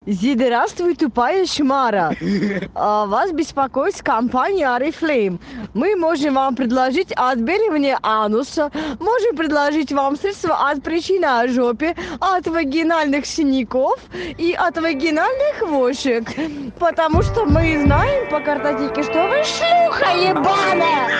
Здравствуй, тупая шмара. Вас беспокоит компания Oriflame. Мы можем вам предложить отбеливание ануса, можем предложить вам средства от причины ожопи, от вагинальных синяков и от вагинальных вошек. Потому что мы знаем по картотеке, что вы шлюха ебаная!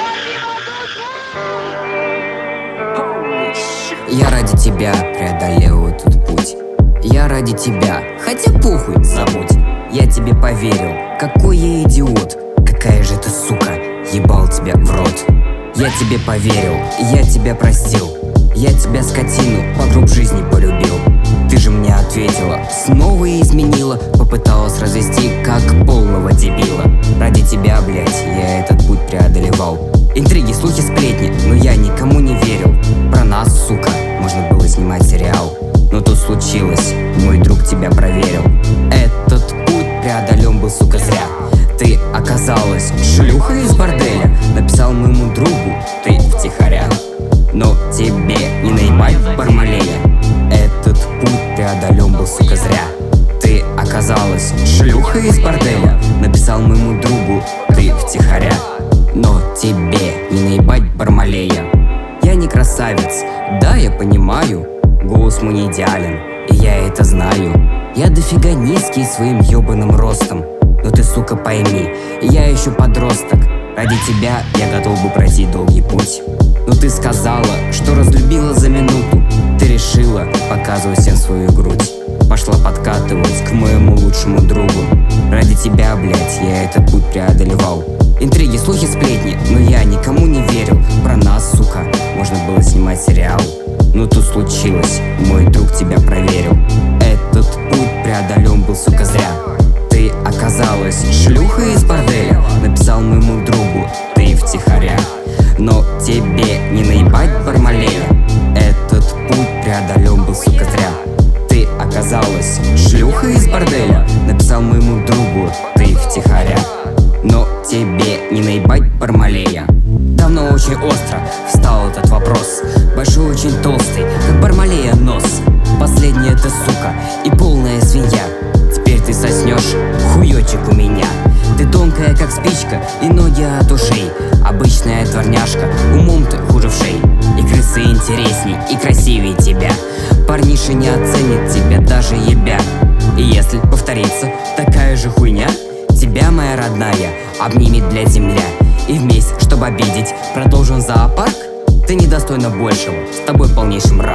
Я ради тебя преодолел этот путь. Я ради тебя, хотя похуй, забудь. Я тебе поверил, какой я идиот. Какая же ты сука, ебал тебя в рот. Я тебе поверил, я тебя простил. Я тебя, скотину, по гроб жизни полюбил. Ты же мне ответила, снова изменила. Попыталась развести, как полного дебила. Ради тебя, блять, я этот путь преодолевал. Интриги, слухи, сплетни, но я никому не верил. Про нас, сука, можно было снимать сериал. Но тут случилось, мой друг тебя проверил. Этот путь преодолен был, сука, зря. Ты оказалась шлюха из борделя. Написал моему другу, ты втихаря. Но тебе не наебать Бармалея. Этот путь преодолен был, сука, зря. Ты оказалась шлюха из борделя. Написал моему другу, ты втихаря. Но тебе не наебать Бармалея. Я не красавец, да, я понимаю. Голос мой не идеален, и я это знаю. Я дофига низкий своим ёбаным ростом. Но ты, сука, пойми, я еще подросток. Ради тебя я готов бы пройти долгий путь. Но ты сказала, что разлюбила за минуту. Ты решила показывать всем свою грудь. Пошла подкатывать к моему лучшему другу. Ради тебя, блять, я этот путь преодолевал. Интриги, слухи, сплетни, но я никому не верил. Про нас, сука, можно было снимать сериал. Но тут случилось, мой друг тебя проверил. Этот путь преодолен был, сука, зря. Ты оказалась шлюхой из борделя. Написал моему другу, ты втихаря. Но тебе не наебать Бармалея. Этот путь преодолен был, сука, зря. Ты оказалась шлюхой из борделя. Написал моему другу, ты втихаря. Но тебе не наебать Бармалея. Давно очень остро встал этот вопрос. Большой, очень толстый, как Бармалея нос. Последняя ты, сука, и полная свинья. Теперь ты соснешь хуёчек у меня. Ты тонкая, как спичка, и ноги от ушей. Обычная дворняжка, умом ты хуже вшей. И крысы интересней, и красивее тебя. Парниша не оценит тебя, даже ебя. И если повторится такая же хуйня, тебя, моя родная, обнимет, блядь, земля. И вместе, чтобы обидеть, продолжим зоопарк. Ты недостойна большего, с тобой полнейший мрак.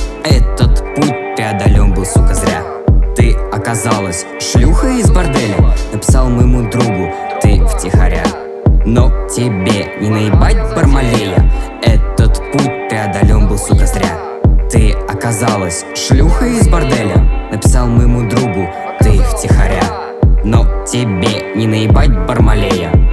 Этот путь преодолен был, сука, зря. Ты оказалась шлюхой из борделя. Написал моему другу, ты втихаря. Но тебе не наебать Бармалея. Этот путь преодолен был, сука, зря. Ты оказалась шлюхой из борделя. Написал моему другу, ты втихаря. Но тебе не наебать Бармалея.